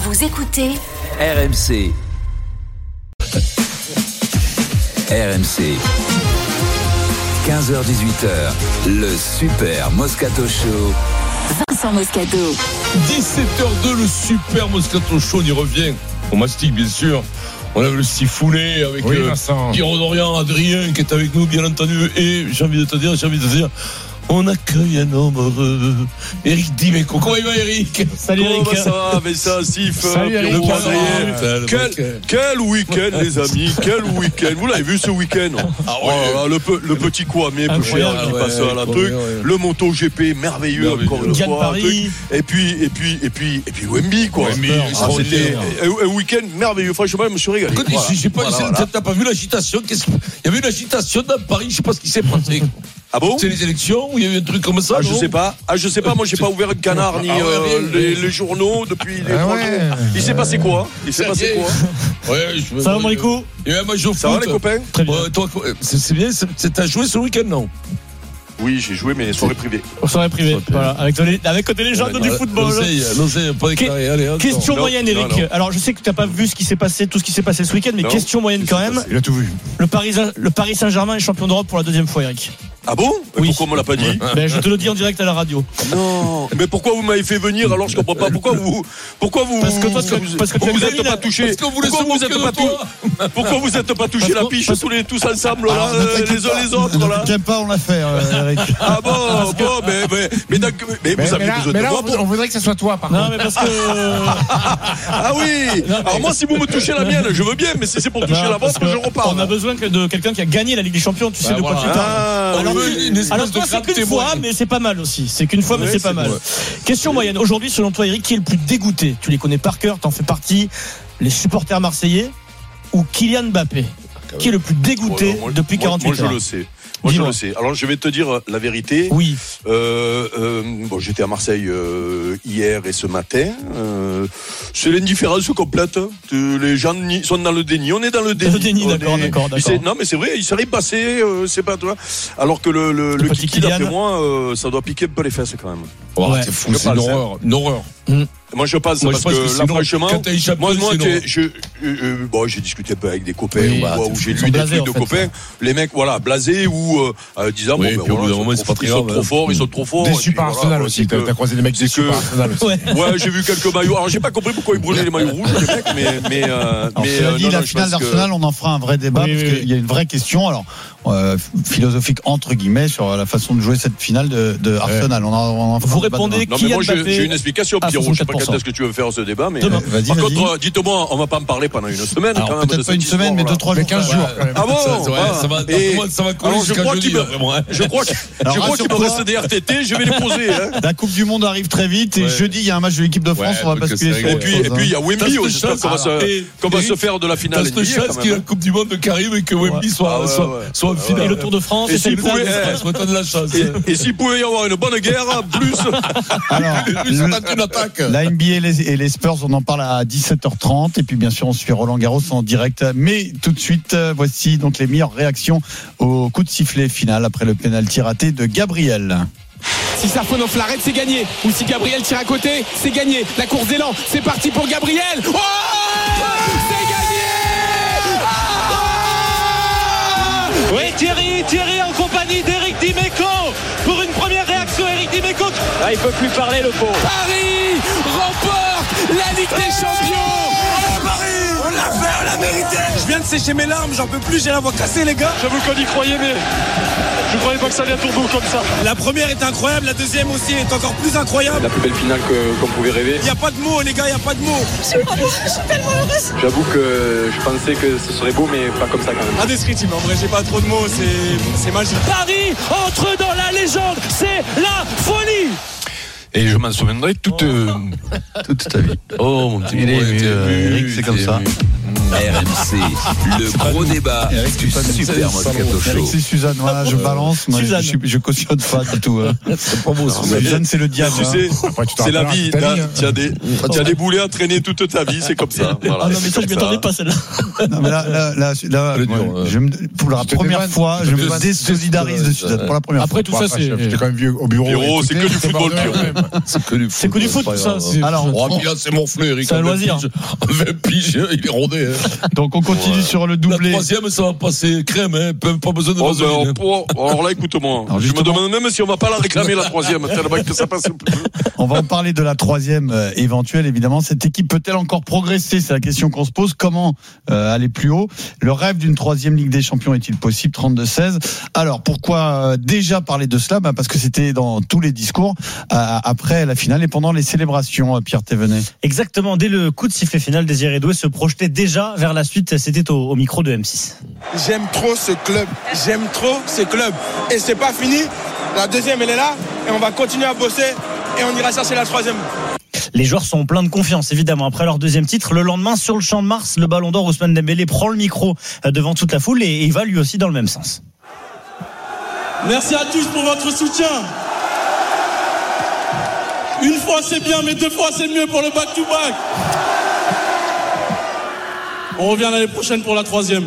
Vous écoutez RMC. RMC. 15h-18h, le Super Moscato Show. Vincent Moscato. 17h02, le Super Moscato Show, on y revient. On mastique, bien sûr. On a le Sifounet avec Pierrot Dorian, Adrien qui est avec nous, bien entendu. Et j'ai envie de te dire, on accueille un homme heureux. Eric Dimeco. Comment il va, Eric? Salut Eric. Comment ça va avec ça, Sif? Salut Eric. Quel week-end, les amis. Quel week-end. Vous l'avez vu ce week-end? Le petit Kwame peu cher qui passe à la truc. Le Moto GP merveilleux encore une fois. Paris. Et puis Wemby, quoi. C'était un week-end merveilleux. Franchement, je me suis régalé. Je sais pas, t'as pas vu l'agitation? Il y avait une agitation dans Paris, je sais pas ce qui s'est passé. Ah bon? C'est les élections ou il y a eu un truc comme ça? Je sais pas. Moi, j'ai pas ouvert un canard ni les journaux depuis les 3 jours. Il s'est passé quoi? Ça va, mon Rico? Ça va, les copains? Très bien. Toi, c'est bien. T'as joué ce week-end, non? Oui, j'ai joué, mais soirée privée. Soirée privée, voilà, avec des légendes du football. Pas déclaré. Allez, question moyenne, Eric. Non. Alors, je sais que tu n'as pas vu tout ce qui s'est passé ce week-end, mais question moyenne quand même. Il a tout vu. Le Paris Saint-Germain est champion d'Europe pour la deuxième fois, Eric. Ah bon? Oui. Pourquoi on me l'a pas dit? Je te le dis en direct à la radio. Non. Mais pourquoi vous m'avez fait venir alors je comprends pas? Pourquoi vous Parce que tu vous êtes pas touché? Pourquoi vous êtes pas touché la piche tous ensemble là, les uns les autres là? J'aime pas en affaire, Eric. Ah bon, mais vous avez besoin de moi. On voudrait que ce soit toi, par contre. Non, mais parce que. Ah oui. Alors moi, si vous me touchez la mienne, je veux bien, mais si c'est pour toucher la vôtre, je repars. On a besoin de quelqu'un qui a gagné la Ligue des Champions. Tu sais de quoi tu parles. Alors toi, c'est qu'une fois, mais c'est pas mal aussi. C'est qu'une fois, mais c'est pas mal. Question moyenne. Aujourd'hui, selon toi, Eric, qui est le plus dégoûté? Tu les connais par cœur, t'en fais partie. Les supporters marseillais ou Kylian Mbappé? Qui est le plus dégoûté depuis 48 heures? Moi, je le sais. Je le sais. Alors, je vais te dire la vérité. Oui. J'étais à Marseille hier et ce matin. C'est l'indifférence complète. Les gens sont dans le déni. On est dans le déni. D'accord. Non, mais c'est vrai. Ils s'arrivent passés. C'est pas toi. Alors que le kiki, d'après moi, ça doit piquer un peu les fesses quand même. Ouais. C'est fou. C'est une horreur. Moi je pense parce que là franchement moi j'ai discuté un peu avec des copains où j'ai lu des trucs de copains, les mecs blasés ou disant ils sont trop forts. Déçus par Arsenal aussi, t'as croisé des mecs déçus par Arsenal aussi. Ouais, j'ai vu quelques maillots. Alors j'ai pas compris pourquoi ils brûlaient les maillots rouges les mecs, mais la finale d'Arsenal, on en fera un vrai débat parce qu'il y a une vraie question alors philosophique entre guillemets sur la façon de jouer cette finale de Arsenal. Vous répondez qui a Mbappé? J'ai une explication, Pierrot. Je sais pas quand est-ce que tu veux faire ce débat, mais par contre, dites-moi, on va pas en parler pendant une semaine. Alors, peut-être pas une semaine, mais 2-3 jours. 15 jours. Ah bon? Ça va coller jusqu'à jeudi. Je crois qu'il me reste des RTT, je vais les poser. La Coupe du Monde arrive très vite et jeudi il y a un match de l'équipe de France, on va basculer sur autre chose. Et puis il y a Wemby, j'espère qu'on va se faire de la finale. T'as cette chance qu'il y ait la Coupe du Monde qui arrive et que Wemby soit en finale. Et le Tour de France, et s'il pouvait, de la chance. Et s'il pouvait y avoir une bonne guerre, plus. Alors, une attaque. La NBA et les Spurs, on en parle à 17h30. Et puis, bien sûr, on suit Roland Garros en direct. Mais tout de suite, voici donc les meilleures réactions au coup de sifflet final après le pénalty raté de Gabriel. Si Sarfonov l'arrête, c'est gagné. Ou si Gabriel tire à côté, c'est gagné. La course d'élan, c'est parti pour Gabriel. Oh, c'est gagné. Oui, Thierry en compagnie d'Eric Dimeco pour une première réaction. Eric Dimeco, il peut plus parler, le pauvre. Paris remporte la Ligue des Champions. On l'a fait, on l'a mérité. Je viens de sécher mes larmes, j'en peux plus, j'ai la voix cassée, les gars. J'avoue qu'on y croyait, mais je croyais pas que ça allait à tourner comme ça. La première est incroyable, la deuxième aussi est encore plus incroyable. La plus belle finale qu'on pouvait rêver. Il n'y a pas de mots, les gars, il n'y a pas de mots. Je suis tellement heureuse. J'avoue que je pensais que ce serait beau, mais pas comme ça quand même. Indescriptible, en vrai, j'ai pas trop de mots, c'est magique. Paris entre dans la légende, c'est la folie. Et je m'en souviendrai toute ta vie. Oh mon petit Eric, c'est comme ça. RMC, le gros débat du Super Moscato Show. C'est Suzanne, voilà, je balance. Moi, je cautionne pas du tout. C'est pas beau. Suzanne, c'est le diable. Tu sais, c'est la vie. Tu as des boulets à traîner toute ta vie, c'est comme ça. Voilà. Ah non, mais ça, je m'y attendais pas, celle-là. Non, mais là, pour la première fois, je me désolidarise de Suzanne. Pour la première fois. Après tout ça, c'est. J'étais quand même vieux au bureau. Pierrot, c'est que du football, C'est que du foot, tout ça. Alors, c'est mon fleur, Eric. C'est un loisir. 20 piges, il est rondé. Donc, on continue sur le doublé. La troisième, ça va passer crème, pas besoin de vaseline. Alors là, écoute-moi. Je me demande même si on va pas la réclamer, la troisième, tellement que ça passe un peu. On va en parler de la troisième éventuelle, évidemment. Cette équipe peut-elle encore progresser? C'est la question qu'on se pose. Comment aller plus haut? Le rêve d'une troisième Ligue des Champions est-il possible? 32-16. Alors, pourquoi déjà parler de cela? Parce que c'était dans tous les discours après la finale et pendant les célébrations, Pierre Thévenet. Exactement. Dès le coup de sifflet final, Désiré Doué se projetait déjà vers la suite. C'était au micro de M6. J'aime trop ce club. J'aime trop ce club. Et c'est pas fini. La deuxième, elle est là. Et on va continuer à bosser. Et on ira chercher la troisième. Les joueurs sont pleins de confiance, évidemment. Après leur deuxième titre, le lendemain, sur le Champ de Mars, le Ballon d'Or, Ousmane Dembélé prend le micro devant toute la foule et il va lui aussi dans le même sens. Merci à tous pour votre soutien. Une fois c'est bien, mais deux fois c'est mieux pour le back-to-back. On revient l'année prochaine pour la troisième.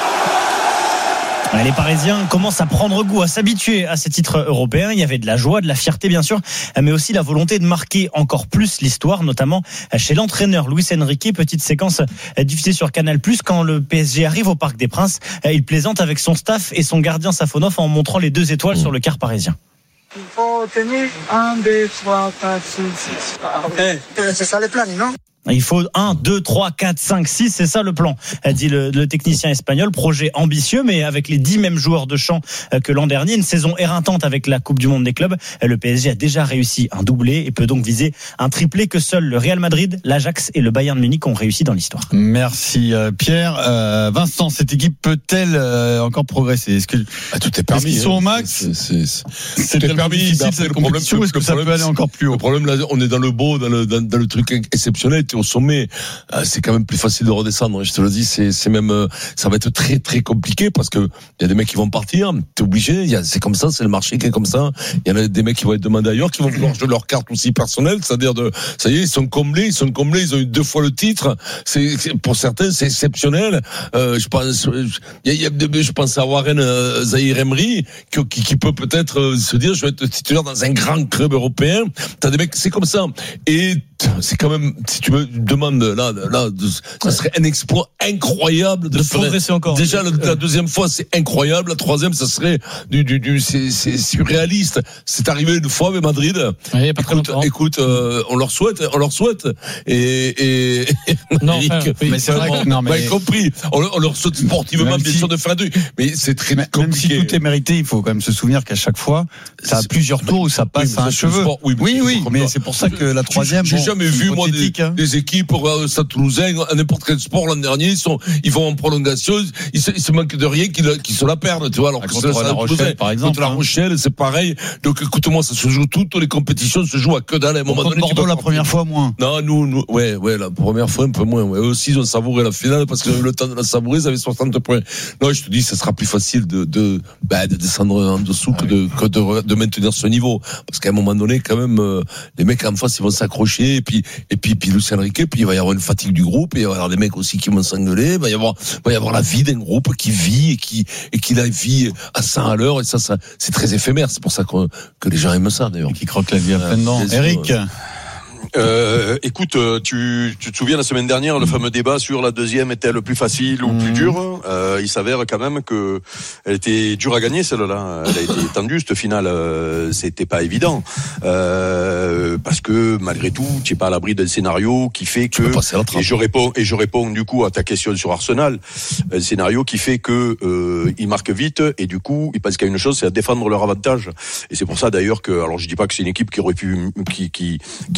Les Parisiens commencent à prendre goût, à s'habituer à ces titres européens. Il y avait de la joie, de la fierté bien sûr, mais aussi la volonté de marquer encore plus l'histoire, notamment chez l'entraîneur Luis Enrique. Petite séquence diffusée sur Canal+, quand le PSG arrive au Parc des Princes. Il plaisante avec son staff et son gardien Safonov en montrant les 2 étoiles sur le quart parisien. Il faut tenir 1, 2, 3, 4, 5, 6. C'est ça le plan, non? Il faut 1, 2, 3, 4, 5, 6, c'est ça le plan, dit le technicien espagnol. Projet ambitieux, mais avec les 10 mêmes joueurs de champ que l'an dernier. Une saison éreintante avec la Coupe du Monde des clubs. Le PSG a déjà réussi un doublé et peut donc viser un triplé que seuls le Real Madrid, l'Ajax et le Bayern Munich ont réussi dans l'histoire. Merci Pierre. Vincent, cette équipe peut-elle encore progresser? Est-ce que tout est permis? Est-ce qu'ils sont au max? C'est permis. Difficile cette compétition. Est-ce que ça peut aller encore plus haut? Le problème là, on est dans le beau, dans le truc exceptionnel. Au sommet, c'est quand même plus facile de redescendre. Je te le dis, c'est même, ça va être très très compliqué parce que il y a des mecs qui vont partir. T'es obligé. C'est comme ça, c'est le marché qui est comme ça. Il y en a des mecs qui vont être demandés ailleurs, qui vont vouloir jouer leur carte aussi personnelle, c'est-à-dire ça y est, ils sont comblés, ils ont eu 2 fois le titre. C'est pour certains, c'est exceptionnel. Je pense à Warren Zahir Emery qui peut peut-être se dire, je vais être titulaire dans un grand club européen. T'as des mecs, c'est comme ça. Et c'est quand même, si tu me demandes là, ça serait un exploit incroyable de progresser encore. Déjà, la deuxième fois, c'est incroyable. La troisième, ça serait c'est surréaliste. C'est arrivé une fois avec Madrid. Oui, écoute, on leur souhaite. Et non, mais c'est vrai que, non, mais compris. On leur souhaite sportivement, bien sûr, de faire du. Mais c'est très compliqué. Même si tout est mérité, il faut quand même se souvenir qu'à chaque fois, ça a plusieurs tours où ça passe à un cheveu. Oui, mais c'est pour ça que la troisième. J'ai jamais vu, moi, des équipes au Stade Toulousain, à n'importe quel sport l'an dernier, ils vont en prolongation, ils se manquent de rien qu'ils se la perdent, tu vois, alors que contre la Rochelle, par exemple. Contre la Rochelle, c'est pareil. Donc, écoute-moi, ça se joue toutes les compétitions se jouent à que dalle à un moment donné. Bordeaux, la première fois, moins. Non, nous, ouais, la première fois, un peu moins, ouais. Eux aussi, ils ont savouré la finale parce qu'ils ont eu le temps de la savourer, ils avaient 60 points. Non, je te dis, ça sera plus facile de descendre en dessous que de maintenir ce niveau. Parce qu'à un moment donné, quand même, les mecs en face, ils vont s'accrocher, et puis Luis Enrique, puis il va y avoir une fatigue du groupe, et il va y avoir des mecs aussi qui vont s'engueuler, il va y avoir la vie d'un groupe qui vit et qui la vit à 100 à l'heure, et ça c'est très éphémère. C'est pour ça que les gens aiment ça, d'ailleurs. Et qui croquent la vie à pleines dents. Eric. Écoute, tu te souviens la semaine dernière le fameux débat sur la deuxième est-elle plus facile ou plus dure. Il s'avère quand même que elle était dure à gagner celle-là. Elle a été tendue cette finale. C'était pas évident parce que malgré tout, tu es pas à l'abri d'un scénario qui fait que et je réponds du coup à ta question sur Arsenal. Un scénario qui fait que ils marquent vite et du coup ils pensent qu'il y a une chose, c'est à défendre leur avantage. Et c'est pour ça d'ailleurs que, alors je dis pas que c'est une équipe qui aurait pu qui joue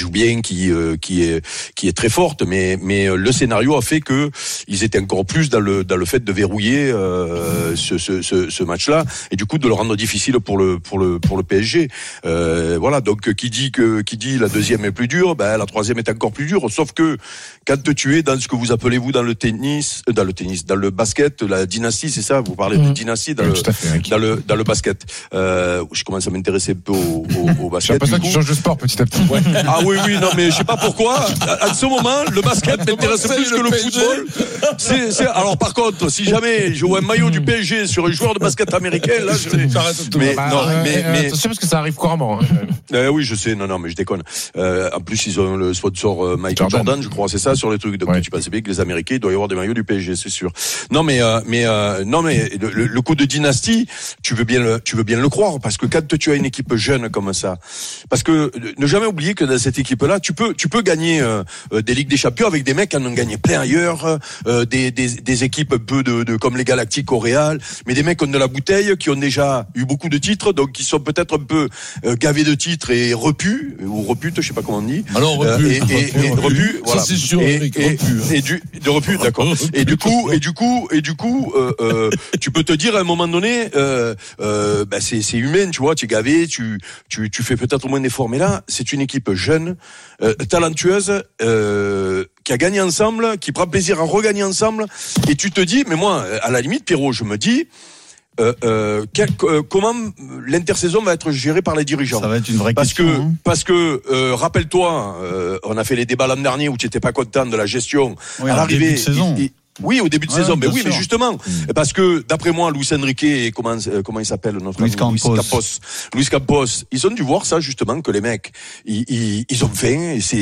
joue bien, qui est très forte, mais le scénario a fait que ils étaient encore plus dans le fait de verrouiller ce match-là et du coup de le rendre difficile pour le PSG. Voilà, donc qui dit la deuxième est plus dure, la troisième est encore plus dure. Sauf que quand tu es dans ce que vous appelez vous dans le basket, la dynastie, c'est ça, vous parlez de dynastie dans le basket. Je commence à m'intéresser un peu au basket. J'ai l'impression que tu changes de sport petit à petit. Ouais. Ah oui, non, mais je sais pas pourquoi. À ce moment, le basket m'intéresse plus que le football. Alors par contre, si jamais je vois un maillot du PSG sur un joueur de basket américain, là, je vais. Mais attention parce que ça arrive couramment. Oui, je sais. Non, mais je déconne. En plus, ils ont le sponsor Michael Jordan, je crois, c'est ça sur les trucs. Donc tu penses bien que les Américains, il doit y avoir des maillots du PSG, c'est sûr. Non, mais le coup de dynastie, tu veux bien le croire, parce que quand tu as une équipe jeune comme ça, parce que ne jamais oublier que dans cette équipe-là, tu peux gagner des Ligues des Champions avec des mecs qui en ont gagné plein ailleurs, des équipes un peu de comme les Galactiques au Real, mais des mecs qui ont de la bouteille, qui ont déjà eu beaucoup de titres, donc qui sont peut-être un peu gavés de titres et repus, ou reputes, je sais pas comment on dit. Alors repus, voilà. Ça c'est sûr, de repus, d'accord. Et du coup, tu peux te dire à un moment donné, c'est humain, tu vois, tu es gavé, tu fais peut-être moins d'efforts, mais là, c'est une équipe jeune, talentueuse, qui a gagné ensemble, qui prend plaisir à regagner ensemble, et tu te dis, mais moi, à la limite, Pierrot, je me dis, comment l'intersaison va être gérée par les dirigeants. Ça va être une vraie question. Parce que rappelle-toi, on a fait les débats l'an dernier où tu n'étais pas content de la gestion. Oui, à l'arrivée de saison. Oui, au début de saison. Mais oui, mais justement, parce que d'après moi, Luis Enrique et comment il s'appelle notre Luis Campos, ils ont dû voir ça justement, que les mecs, ils ont faim. C'est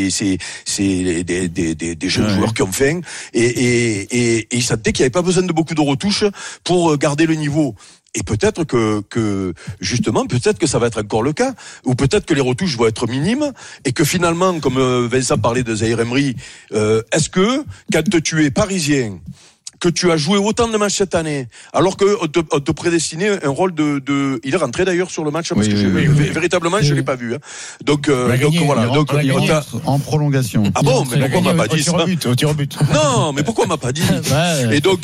des jeunes joueurs qui ont faim et ils sentaient qu'il n'y avait pas besoin de beaucoup de retouches pour garder le niveau. Et peut-être que justement, peut-être que ça va être encore le cas, ou peut-être que les retouches vont être minimes, et que finalement, comme Vincent parlait de Zahir Emery, est-ce que quand tu es parisien, que tu as joué autant de matchs cette année, alors que on te prédestinait un rôle de... Il est rentré d'ailleurs sur le match, parce que véritablement, je l'ai pas vu. Donc voilà. Donc en prolongation. Ah bon, mais pourquoi on m'a pas dit ça? Au tir au but. Non, mais pourquoi on m'a pas dit? Et donc,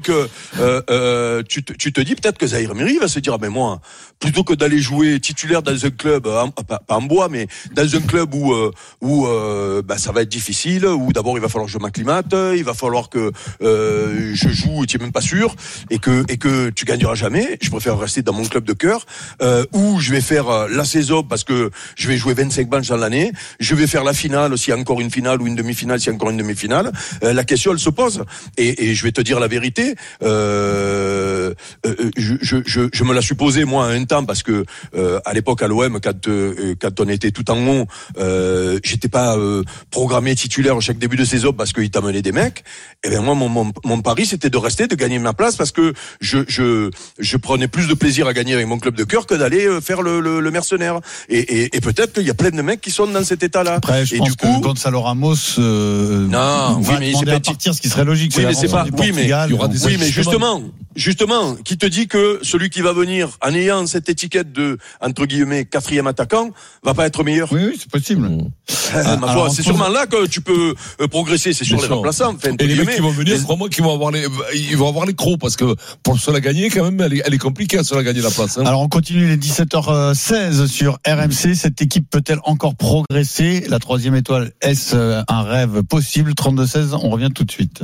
tu te dis peut-être que Zahir Emery va se dire, mais moi, plutôt que d'aller jouer titulaire dans un club, pas en bois, mais dans un club où ça va être difficile, où d'abord il va falloir que je m'acclimate, il va falloir que je joue, tu es même pas sûr, et que tu gagneras jamais. Je préfère rester dans mon club de cœur, où je vais faire la saison parce que je vais jouer 25 matchs dans l'année. Je vais faire la finale s'il y a encore une finale, ou une demi-finale s'il y a encore une demi-finale. La question, elle se pose. Et je vais te dire la vérité. Je me la suis posée moi un temps, parce que à l'époque à l'OM, quand on était tout en haut, j'étais pas programmé titulaire au chaque début de saison parce qu'ils t'amenaient des mecs. Et bien moi, mon pari, c'était de rester, de gagner ma place, parce que je prenais plus de plaisir à gagner avec mon club de cœur que d'aller faire le mercenaire. Et peut-être qu'il y a plein de mecs qui sont dans cet état-là. Après, je pense que Gonzalo Ramos va demander à partir, ce qui serait logique. Oui, mais c'est pas. Oui, mais justement, qui te dit que celui qui va venir en ayant cette étiquette de, entre guillemets, 4e attaquant, va pas être meilleur? Oui, c'est possible. C'est sûrement là que tu peux progresser, c'est sur les remplaçants. Et les mecs qui vont venir, crois-moi qu'ils vont avoir les crocs, parce que pour se la gagner, quand même, elle est compliquée à se la gagner la place. Alors on continue les 17h16 sur RMC. Cette équipe peut-elle encore progresser? La 3e étoile, est-ce un rêve possible? 32-16, on revient tout de suite.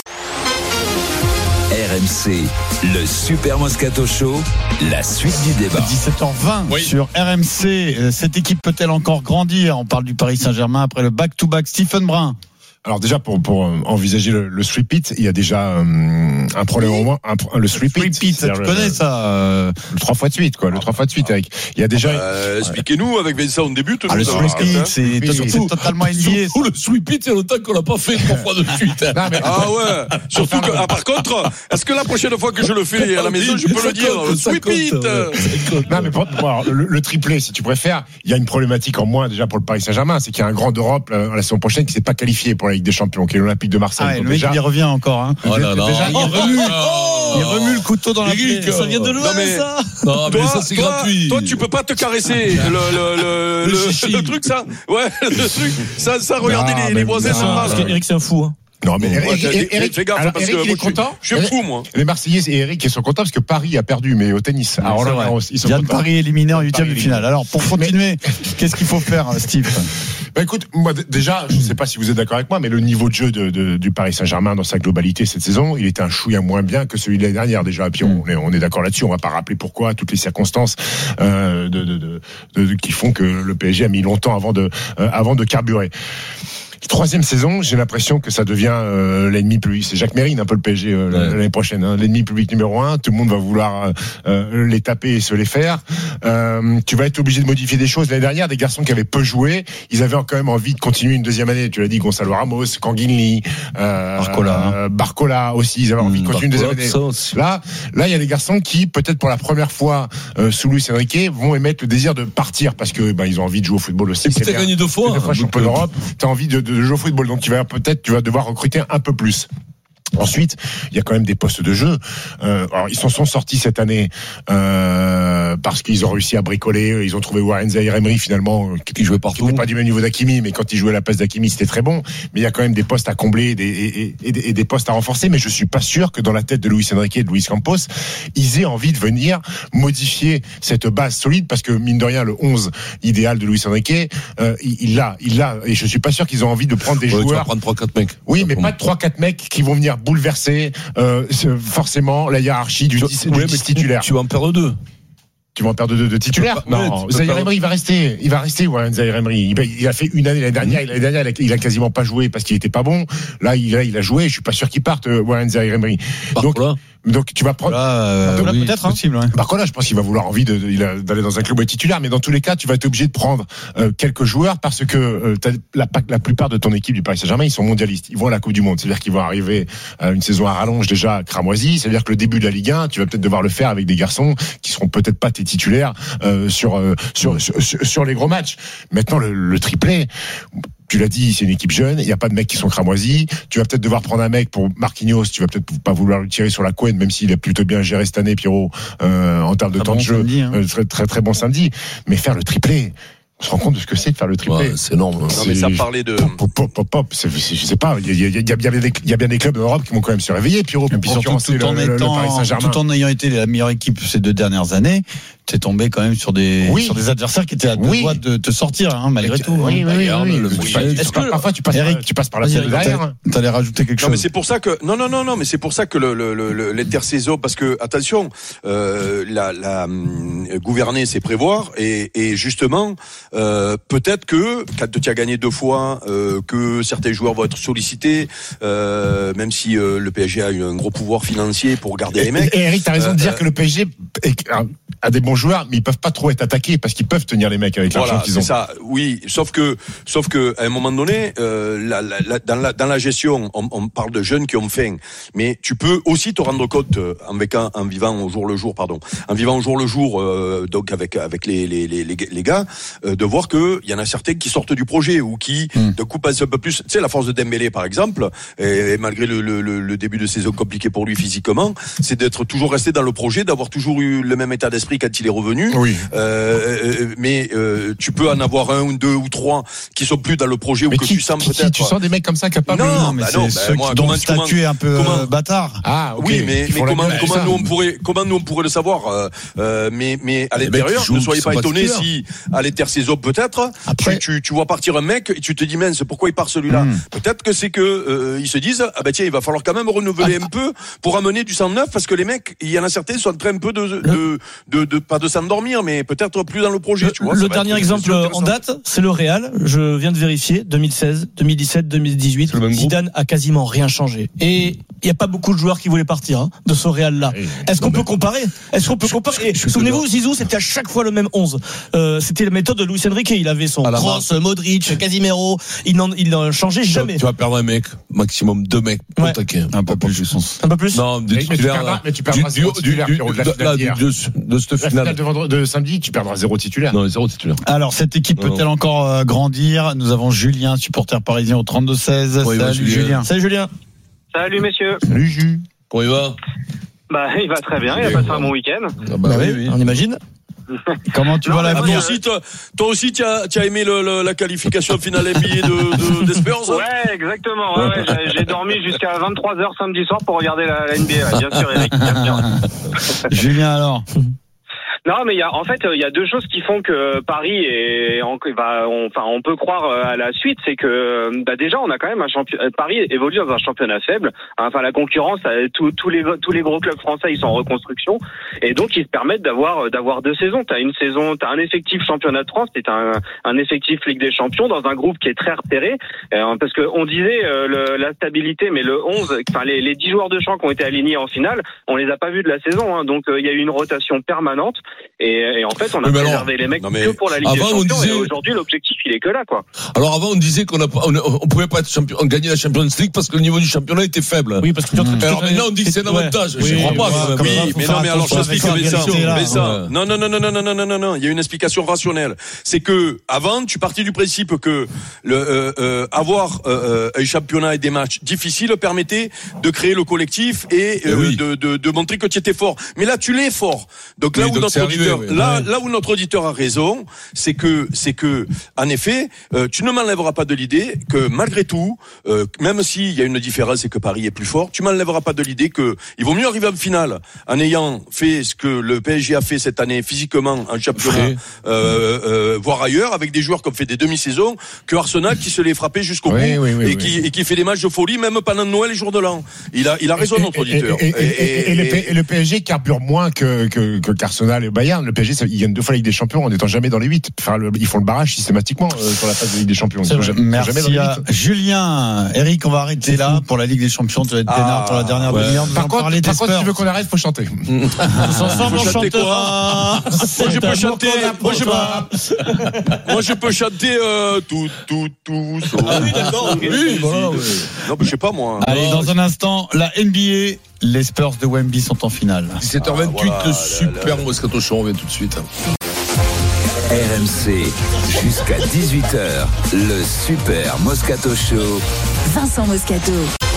RMC, le Super Moscato Show, la suite du débat. 17h20 sur RMC. Cette équipe peut-elle encore grandir? On parle du Paris Saint-Germain après le back-to-back. Stephen Brun. Alors déjà pour envisager le three-peat, il y a déjà un problème au moins, le three-peat. Tu connais ça le 3 fois de suite, quoi, le 3 fois de suite, Eric. Il y a déjà expliquez-nous avec Vincent, on débute. Le three-peat, c'est totalement NBA. Le three-peat, il y a longtemps qu'on l'a pas fait 3 fois de suite. Ah ouais. Surtout que par contre, est-ce que la prochaine fois que je le fais à la maison, je peux le dire, le three-peat? Non mais le triplé, si tu préfères, il y a une problématique en moins déjà pour le Paris Saint-Germain, c'est qu'il y a un grand d'Europe la saison prochaine qui s'est pas qualifié pour la Ligue des Champions, qui est l'Olympique de Marseille. Ah ouais, le mec, il revient encore. Hein. Oh là là. Déjà, il remue le couteau dans la plaie. Ça vient de loin, ça. Non, mais ça, c'est gratuit. Toi, tu peux pas te caresser le truc, ça. Ouais, le truc. Ça, regardez les voisins sont mal. Parce qu'Eric, c'est un fou, hein. Non, mais Eric, fais gaffe, parce que il est content. Je suis fou, moi. Les Marseillais et Eric, ils sont contents parce que Paris a perdu, mais au tennis. Alors là, ils sont Diane contents. Paris éliminé en 8e de finale. Alors, pour continuer, qu'est-ce qu'il faut faire, Steve? Bah écoute, moi déjà, je ne sais pas si vous êtes d'accord avec moi, mais le niveau de jeu du Paris Saint-Germain dans sa globalité cette saison, il était un chouïa moins bien que celui de l'année dernière déjà. Et puis on est d'accord là-dessus. On va pas rappeler pourquoi, toutes les circonstances qui font que le PSG a mis longtemps avant de carburer. Troisième saison, j'ai l'impression que ça devient l'ennemi public. C'est Jacques Mérine un peu le PSG l'année prochaine. Hein. L'ennemi public numéro 1. Tout le monde va vouloir les taper et se les faire. Tu vas être obligé de modifier des choses. L'année dernière, des garçons qui avaient peu joué, ils avaient quand même envie de continuer une deuxième année. Tu l'as dit, Gonzalo Ramos, Kanguinli, Barcola aussi. Ils avaient envie de continuer une deuxième année. Là, il y a des garçons qui, peut-être pour la première fois sous Luis Enrique, vont émettre le désir de partir parce que ils ont envie de jouer au football aussi. Tu as gagné 2 fois. Champion d'Europe. T'as envie de jouer au football, donc tu vas devoir recruter un peu plus. Ensuite, il y a quand même des postes de jeu. Alors, ils s'en sont sortis cette année parce qu'ils ont réussi à bricoler. Ils ont trouvé Warren Zaïre-Emery finalement qui jouait partout. Qui n'était pas du même niveau d'Hakimi, mais quand il jouait à la place d'Hakimi, c'était très bon. Mais il y a quand même des postes à combler et des postes à renforcer. Mais je suis pas sûr que dans la tête de Luis Enrique et de Luis Campos, ils aient envie de venir modifier cette base solide parce que mine de rien, le 11 idéal de Luis Enrique, il l'a. Et je suis pas sûr qu'ils ont envie de prendre des joueurs. Tu vas prendre 3-4 mecs. Oui, mais pas de 3-4 mecs qui vont venir bouleverser forcément la hiérarchie du 10 titulaire. Tu vas en perdre 2. Tu vas en perdre 2 titulaires? Non, Zaïre-Emery, il va rester, Warren Zaïre-Emery. Il a fait une année l'année dernière, il a quasiment pas joué parce qu'il était pas bon. Là, il a joué, je suis pas sûr qu'il parte, Warren Zaïre-Emery. Donc tu vas prendre peut-être possible. Ouais. Barcola, je pense qu'il va vouloir envie d'aller dans un club titulaire, mais dans tous les cas, tu vas être obligé de prendre quelques joueurs parce que la plupart de ton équipe du Paris Saint-Germain, ils sont mondialistes. Ils vont à la Coupe du Monde, c'est-à-dire qu'ils vont arriver à une saison à rallonge déjà cramoisie. C'est-à-dire que le début de la Ligue 1, tu vas peut-être devoir le faire avec des garçons qui seront peut-être pas tes titulaires sur les gros matchs. Maintenant, le triplé. Tu l'as dit, c'est une équipe jeune, il n'y a pas de mecs qui sont cramoisis. Tu vas peut-être devoir prendre un mec pour Marquinhos, tu vas peut-être pas vouloir le tirer sur la couenne, même s'il a plutôt bien géré cette année, Pierrot, en termes de temps de jeu. Samedi, hein. Très, très, très bon samedi. Mais faire le triplé, on se rend compte de ce que c'est de faire le triplé. Ouais, c'est énorme. Non, mais ça parlait de. Je sais pas, il y a bien des clubs d'Europe qui vont quand même se réveiller, Pierrot, pour concurrencer le Paris Saint-Germain. Tout en ayant été la meilleure équipe ces 2 dernières années, t'es tombé quand même sur des adversaires qui étaient à 2 doigts de te sortir, hein, malgré tout. Oui. Est-ce que parfois tu passes par la scène derrière? T'allais rajouter quelque chose? Non, mais c'est pour ça que mais c'est pour ça que l'intersaison, parce que attention, gouverner c'est prévoir et justement peut-être que quand tu as gagné 2 fois, que certains joueurs vont être sollicités, même si le PSG a eu un gros pouvoir financier pour garder les mecs. Et Eric, t'as raison de dire que le PSG a des bons joueurs, mais ils peuvent pas trop être attaqués parce qu'ils peuvent tenir les mecs avec l'argent qu'ils ont. C'est ça. Oui, sauf que à un moment donné, dans la gestion, on parle de jeunes qui ont faim, mais tu peux aussi te rendre compte en vivant au jour le jour, donc avec les gars, de voir que il y en a certains qui sortent du projet ou qui de coup passent un peu plus. Tu sais, la force de Dembélé par exemple, et malgré le début de saison compliqué pour lui physiquement, c'est d'être toujours resté dans le projet, d'avoir toujours eu le même état d'esprit quand il est revenu. Oui. Mais tu peux en avoir 1 ou 2 ou 3 qui sont plus dans le projet ou que tu sens peut-être. Tu sens des mecs comme ça capables? Non, mais c'est ceux dont le statut est un peu bâtard. Ah, okay. Oui, mais comment nous on pourrait le savoir? Mais à l'intérieur, ne soyez pas étonnés si à l'intersaison peut-être tu vois partir un mec et tu te dis mince, pourquoi il part celui-là? Peut-être que c'est que ils se disent tiens, il va falloir quand même renouveler un peu pour amener du sang neuf parce que les mecs, il y en a certains sont en train un peu de pas de s'endormir, mais peut-être plus dans le projet. Tu vois, le dernier exemple en date, c'est le Real. Je viens de vérifier 2016, 2017, 2018. Zidane a quasiment rien changé. Et il n'y a pas beaucoup de joueurs qui voulaient partir de ce Real-là. Est-ce qu'on peut comparer? Souvenez-vous, Zizou, c'était à chaque fois le même 11. C'était la méthode de Luis Enrique. Il avait son Kroos, Modric, Casimiro. Il n'en changeait jamais. Tu vas perdre un mec, maximum 2 mecs pour attaquer. Un peu plus, je pense. Un peu plus? Non, mais tu perdras 0 titulaire, de cette finale de samedi, tu perdras 0 titulaire. Non, 0 titulaire. Alors, cette équipe peut-elle encore grandir? Nous avons Julien, supporter parisien au 32-16. Oui, salut Julien. Salut Julien. Salut messieurs. Salut Jules. Comment il va? Il va très bien, il a passé un bon week-end. Oui, on imagine. Comment tu vois la vie? Toi aussi, tu as aimé la qualification finale NBA des Spurs? Ouais, exactement. Ouais, j'ai dormi jusqu'à 23h samedi soir pour regarder la NBA. Bien sûr, Eric. Bien. Julien, alors? Non, mais il y a deux choses qui font que Paris on peut croire à la suite, c'est que déjà on a quand même Paris évolue dans un championnat faible. Enfin, la concurrence, tous les gros clubs français, ils sont en reconstruction, et donc ils se permettent d'avoir 2 saisons. T'as un effectif championnat de France, t'as un effectif Ligue des Champions dans un groupe qui est très repéré, parce que on disait la stabilité, mais le 11, les 10 joueurs de champ qui ont été alignés en finale, on les a pas vus de la saison, donc il y a eu une rotation permanente. Et en fait, on a préservé les mecs que pour la Ligue des Champions. Et aujourd'hui, l'objectif, il est que là, quoi. Alors avant, on disait qu'on pouvait pas être champion, gagner la Champions League parce que le niveau du championnat était faible. Oui, parce que alors maintenant, on dit que c'est un avantage. Je crois pas. Oui, mais non, mais alors je t'explique ça. Non. Il y a une explication rationnelle. C'est que avant, tu partais du principe que avoir un championnat et des matchs difficiles permettait de créer le collectif et de montrer que tu étais fort. Mais là, tu l'es fort. Donc là où notre auditeur a raison, c'est que en effet, tu ne m'enlèveras pas de l'idée que malgré tout, même s'il y a une différence et que Paris est plus fort, tu m'enlèveras pas de l'idée que il vaut mieux arriver en finale en ayant fait ce que le PSG a fait cette année physiquement en championnat, voire ailleurs, avec des joueurs qui ont fait des demi-saisons, que Arsenal qui se l'est frappé jusqu'au bout et qui fait des matchs de folie même pendant Noël et jour de l'an. Il a raison, notre auditeur. Et le PSG carbure moins qu'Arsenal et Bayern. Le PSG, ils gagnent 2 fois la Ligue des Champions en n'étant jamais dans les 8. Enfin, ils font le barrage systématiquement sur la phase de Ligue des Champions. Merci à Julien. Eric, on va arrêter là pour la Ligue des Champions. Tu vas être peinard pour la dernière demi-heure. Par contre, si tu veux qu'on arrête, faut chanter. Ensemble, on chantera. Moi, je peux chanter. Moi, je peux chanter tout. Ah oui, d'accord. Oui, non, mais je sais pas moi. Allez, dans un instant, la NBA. Les Spurs de Wemby sont en finale. 17h28, le super Moscato Show, on revient tout de suite. RMC, jusqu'à 18h, le super Moscato Show. Vincent Moscato.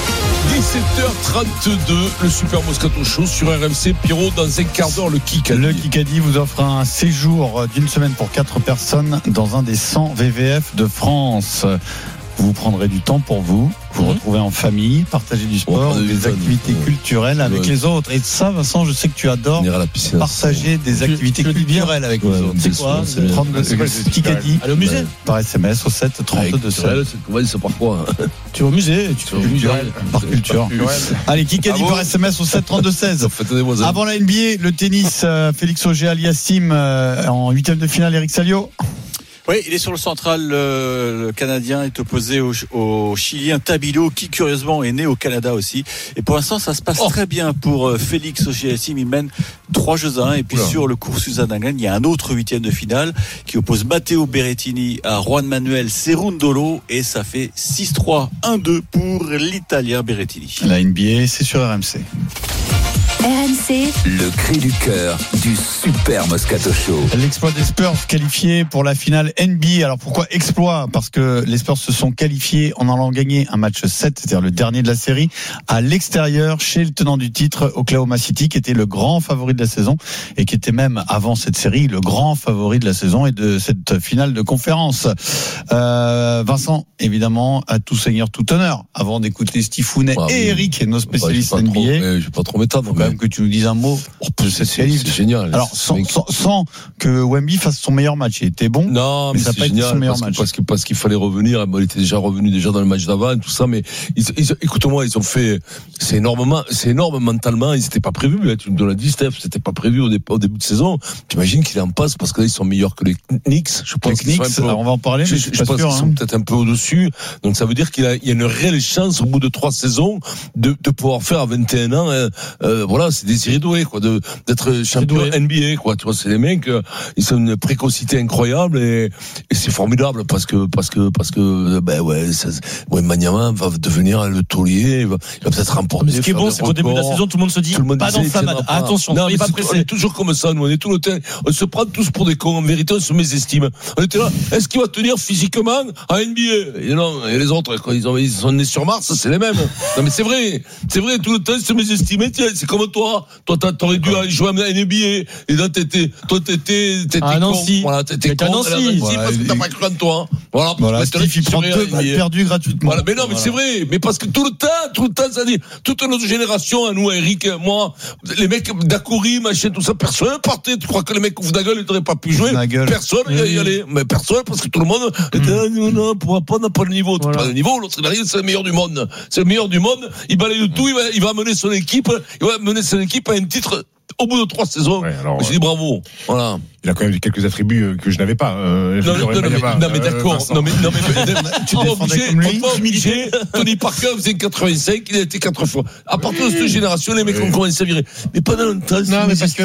17h32, le super Moscato Show sur RMC. Pierrot, dans un quart d'heure, le Kikadi. Le Kikadi vous offre un séjour d'une semaine pour 4 personnes dans un des 100 VVF de France. Vous prendrez du temps pour vous retrouver en famille, partager du sport, des activités culturelles avec les autres. Et ça, Vincent, je sais que tu adores partager des activités culturelles avec les autres. C'est quoi? C'est Kikadi. Aller au musée? Par SMS au 7 32 7. C'est par quoi? Tu vas au musée? Tu fais culturel. Par culture. Allez, Kikadi par SMS au 7 32 16. Avant la NBA, le tennis, Félix Auger-Aliassime en 8e de finale, Eric Salio. Oui, il est sur le central. Le Canadien est opposé au Chilien Tabilo, qui curieusement est né au Canada aussi. Et pour l'instant, ça se passe très bien pour Félix Auger-Aliassime. Il mène 3-1. Et puis sur le cours Suzanne Anglen, il y a un autre 8e de finale qui oppose Matteo Berrettini à Juan Manuel Cerundolo. Et ça fait 6-3, 1-2 pour l'Italien Berrettini. La NBA, c'est sur RMC. RMC, le cri du cœur du super Moscato Show. L'exploit des Spurs qualifiés pour la finale NBA. Alors pourquoi exploit? Parce que les Spurs se sont qualifiés en allant gagner un match 7, c'est-à-dire le dernier de la série, à l'extérieur chez le tenant du titre, Oklahoma City, qui était le grand favori de la saison et qui était même avant cette série le grand favori de la saison et de cette finale de conférence. Vincent, évidemment, à tout seigneur, tout honneur, avant d'écouter Steve Founet et Eric, nos spécialistes NBA. Je vais pas trop m'étendre. Que tu nous dises dise un mot de cette qualif. C'est génial. Alors, sans que Wemby fasse son meilleur match. Il était bon. Non, mais ça n'a pas été son meilleur match. Parce qu'il fallait revenir. Il était déjà revenu dans le match d'avant et tout ça. Mais écoute-moi, ils ont fait, c'est énorme mentalement. Ils n'étaient pas prévus. Tu me l'as dit, Steph, c'était pas prévu au début de saison. T'imagines qu'il en passe parce que là, ils sont meilleurs que les Knicks. Je pense les Knicks, on va en parler, mais je pense qu'ils sont peut-être un peu au-dessus. Donc ça veut dire qu'il y a une réelle chance au bout de 3 saisons de pouvoir faire à 21 ans, voilà, c'est des iridoués, quoi, d'être champion NBA, quoi. Tu vois, c'est les mecs, ils ont une précocité incroyable et c'est formidable parce que, Wembanyama va devenir le taulier, il va peut-être remporter. Mais ce qui est bon, c'est qu'au début de la saison, tout le monde se dit, pas d'enflammade. Attention, non, il est pas pressé. On est toujours comme ça, nous, on est tout le temps, on se prend tous pour des cons. En vérité, on se mésestime. On était là. Est-ce qu'il va tenir physiquement à NBA? Et non, et les autres, quand ils sont nés sur Mars, c'est les mêmes. Non, mais c'est vrai, tout le temps, ils se mésestimer. Tiens, c'est comme toi. Toi, t'aurais dû aller jouer à NBA. Et là, t'étais à Nancy. Voilà, t'étais con. Nancy. Parce que t'as pas cru en toi. Voilà, Steve, il prend 2 balles perdues gratuitement. Voilà, mais non, mais c'est vrai. Mais parce que tout le temps, ça dit, toute notre génération, à nous, Eric, moi, les mecs d'Akuri, machin, tout ça, personne partait. Tu crois que les mecs ouf da gueule, ils n'auraient pas pu jouer? Personne y allait. Mais personne, parce que tout le monde était, non, on n'a pas le niveau. Voilà. Pas le niveau, l'autre, il arrive, c'est le meilleur du monde. C'est le meilleur du monde. Il balaye de tout, il va mener son équipe à un titre au bout de 3 saisons. Ouais, alors, je dis bravo. Voilà. Il a quand même quelques attributs que je n'avais pas. Non, mais d'accord. Non, mais tu n'es pas obligé. Tony Parker faisait 85, il a été 4 fois. À partir de cette génération, les mecs ont commencé à virer. Mais pas dans le temps. Non, mais parce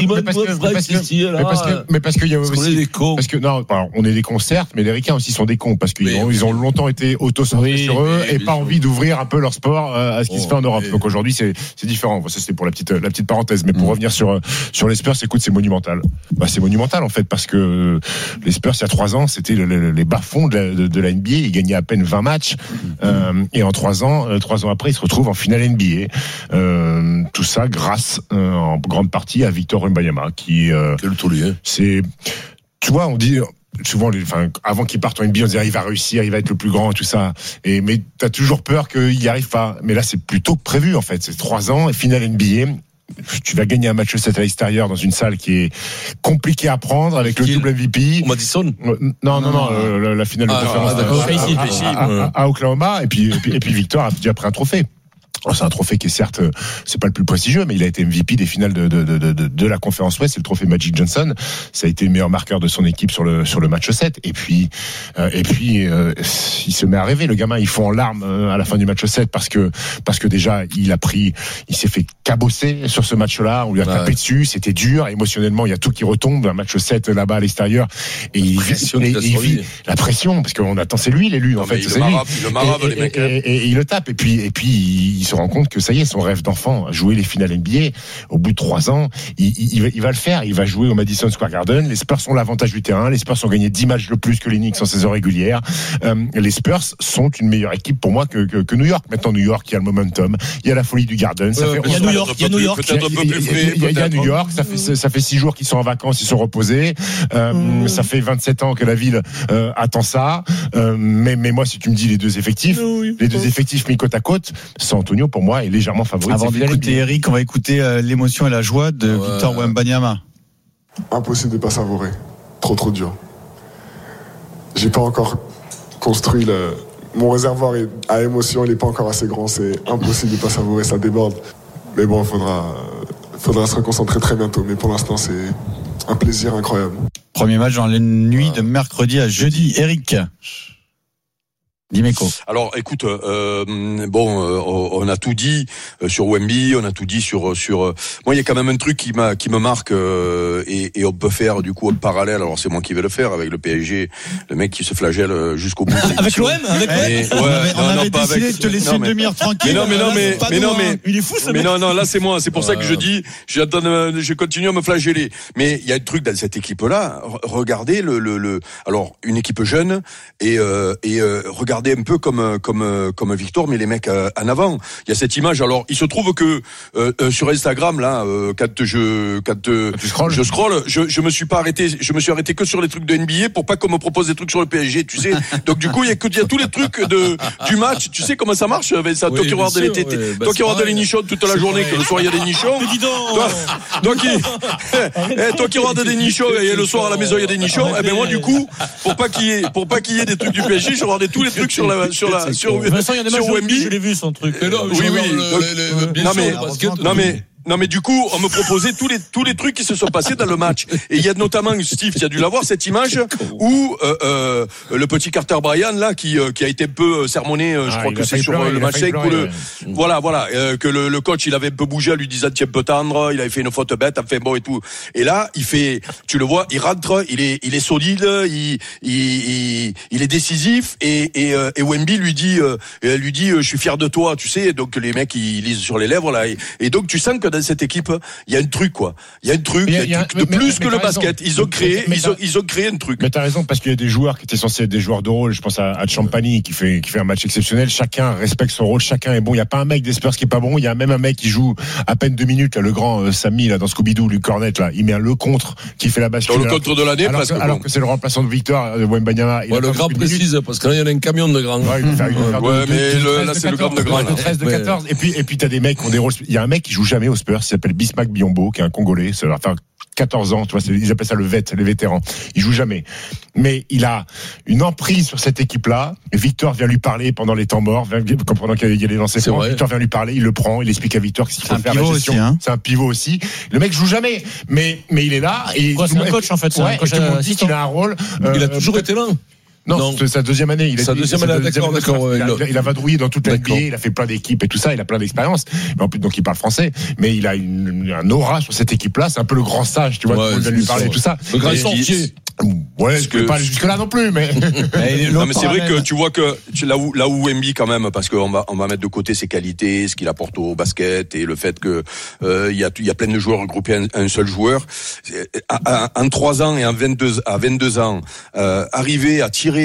qu'il y a aussi. Parce que, non, on est des cons, certes, mais les Ricains aussi sont des cons parce qu'ils ont longtemps été auto-centrés sur eux et pas envie d'ouvrir un peu leur sport à ce qui se fait en Europe. Donc aujourd'hui, c'est différent. Ça, c'était pour la petite parenthèse. Mais pour revenir sur les Spurs, écoute, c'est monumental. C'est monumental, en fait, parce que les Spurs, il y a 3 ans, c'était les bas-fonds de la NBA. Ils gagnaient à peine 20 matchs. Et en 3 ans après, ils se retrouvent en finale NBA. Tout ça grâce, en grande partie, à Victor Wembanyama, qui le taulier. C'est, tu vois, on dit souvent, avant qu'il parte en NBA, on dirait il va réussir, il va être le plus grand et tout ça. Mais t'as toujours peur qu'il y arrive pas. Mais là, c'est plutôt prévu, en fait. C'est 3 ans et finale NBA. Tu vas gagner un match 7 à l'extérieur dans une salle qui est compliquée à prendre avec le double MVP. Au Madison? Non, la finale de conférence à Oklahoma. Et puis Victor a déjà pris un trophée. Alors, c'est un trophée qui est certes, c'est pas le plus prestigieux, mais il a été MVP des finales de la conférence Ouest. C'est le trophée Magic Johnson. Ça a été le meilleur marqueur de son équipe sur le match 7. Et puis, il se met à rêver. Le gamin, il fond en larmes à la fin du match 7 parce que déjà, il s'est fait cabosser sur ce match-là. On lui a tapé dessus. C'était dur. Émotionnellement, il y a tout qui retombe. Un match 7 là-bas à l'extérieur. Et il vit la pression parce qu'on attend, c'est lui l'élu, en fait. C'est le marave, les mecs. Et il le tape. Et puis, il se rend compte que ça y est, son rêve d'enfant, jouer les finales NBA, au bout de 3 ans, il va le faire. Il va jouer au Madison Square Garden. Les Spurs ont l'avantage du terrain. Les Spurs ont gagné 10 matchs de plus que les Knicks en saison régulière. Les Spurs sont une meilleure équipe pour moi que New York. Maintenant, New York, il y a le momentum. Il y a la folie du Garden. Il y a New York. Il y a New York. Ça fait 6 jours qu'ils sont en vacances, ils sont reposés. Ça fait 27 ans que la ville attend ça. Mais moi, si tu me dis les deux effectifs mis côte à côte, San Antonio, pour moi, est légèrement favori. Avant d'écouter Eric, on va écouter l'émotion et la joie de Victor Wembanyama. Impossible de ne pas savourer. Trop dur. J'ai pas encore construit mon réservoir à émotion, il n'est pas encore assez grand. C'est impossible de ne pas savourer, ça déborde. Mais bon, il faudra se reconcentrer très bientôt. Mais pour l'instant, c'est un plaisir incroyable. Premier match dans la nuit de mercredi à jeudi. Eric. Dimeco. Alors, écoute, on a tout dit sur Wemby, on a tout dit sur. Moi, il y a quand même un truc qui me marque et on peut faire du coup un parallèle. Alors, c'est moi qui vais le faire avec le PSG, le mec qui se flagelle jusqu'au bout. Avec l'OM, on avait décidé de te laisser une demi-heure tranquille. Mais non, il est fou ce mec. Mais non, là c'est moi. C'est pour ça que je dis, je continue à me flageller. Mais il y a un truc dans cette équipe-là. Regardez alors une équipe jeune et regardez garder un peu comme Victor, mais les mecs en avant. Il y a cette image. Alors, il se trouve que sur Instagram là, quand je scroll, je me suis arrêté que sur les trucs de NBA pour pas qu'on me propose des trucs sur le PSG, tu sais. Donc du coup, il y a tous les trucs du match. Tu sais comment ça marche, Vincent, toi qui regardes toi qui regardes les nichons toute la journée, que le soir il y a des nichons. Toi qui regardes des nichons et le soir à la maison il y a des nichons. Eh ben moi du coup, pour pas qu'il y ait des trucs du PSG, je regardais tous les trucs sur Wemby. Je l'ai vu son truc. Non mais du coup, on me proposait tous les trucs qui se sont passés dans le match. Et il y a notamment Steve, tu as dû la voir cette image où le petit Carter Bryant là qui a été un peu sermonné, je crois que c'est sur le match sec voilà que le coach il avait un peu bougé en lui disant tiens peu tendre, il avait fait une faute bête, enfin bon et tout. Et là, tu le vois, il rentre, il est solide, il est décisif et Wemby lui dit je suis fier de toi, tu sais. Donc les mecs ils lisent sur les lèvres là et donc tu sens que dans cette équipe, il y a un truc quoi. Il y a un truc de plus que le basket. Ils ont créé un truc. Mais t'as raison parce qu'il y a des joueurs qui étaient censés être des joueurs de rôle. Je pense à Champagny qui fait un match exceptionnel. Chacun respecte son rôle. Chacun est bon. Il y a pas un mec des Spurs qui est pas bon. Il y a même un mec qui joue à peine 2 minutes. Là, le grand Samy là dans Scooby-Doo, Luc Cornette là, il met le contre qui fait la bascule. Dans le contre de l'année alors que c'est le remplaçant de Victor Wembanyama. Le grand précise parce que là il y en a un camion de grand. Ouais, mais là c'est le grand de grand. 13 de 14 et puis t'as des mecs qui ont des rôles. Il y a un mec qui joue jamais aux Spurs, il s'appelle Bismack Biombo, qui est un Congolais, ça leur fait 14 ans, tu vois, ils appellent ça les vétérans. Il joue jamais. Mais il a une emprise sur cette équipe-là. Victor vient lui parler pendant les temps morts, pendant qu'il y a les lancers francs. Victor vient lui parler, il le prend, il explique à Victor ce qu'il faut faire la gestion. C'est un pivot aussi. Le mec joue jamais, mais il est là. Et c'est un coach en fait. Tout le monde dit qu'il a un rôle. Il a toujours été là. Non, c'est sa deuxième année. Il a vadrouillé dans toute la NBA, il a fait plein d'équipes et tout ça, il a plein d'expérience. Mais en plus, donc il parle français, mais il a un aura sur cette équipe-là. C'est un peu le grand sage, tu vois, tout le monde vient lui parler et tout ça. Le grand sorcier. Ouais, je peux pas aller jusque là non plus, mais. Non, mais c'est vrai que tu vois que là où Wemby quand même, parce qu'on va mettre de côté ses qualités, ce qu'il apporte au basket et le fait que il y a plein de joueurs regroupés un seul joueur. En 3 ans et à 22 ans, arriver à tirer